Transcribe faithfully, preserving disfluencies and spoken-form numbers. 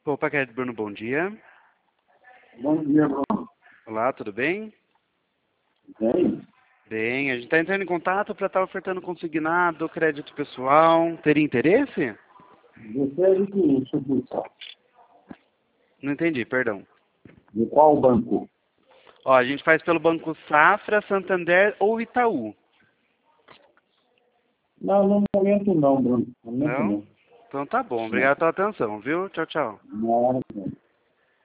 Opa, Crédito Bruno, bom dia. Bom dia, Bruno. Olá, tudo bem? Bem? Bem, a gente está entrando em contato para estar ofertando consignado, crédito pessoal. Teria interesse? Você é de que sucursal? Não entendi, perdão. De qual banco? Ó, a gente faz pelo Banco Safra, Santander ou Itaú. Não, no momento não, Bruno. No momento Não? não. Então tá bom. Não. Obrigado pela atenção, viu? Tchau, tchau. Não.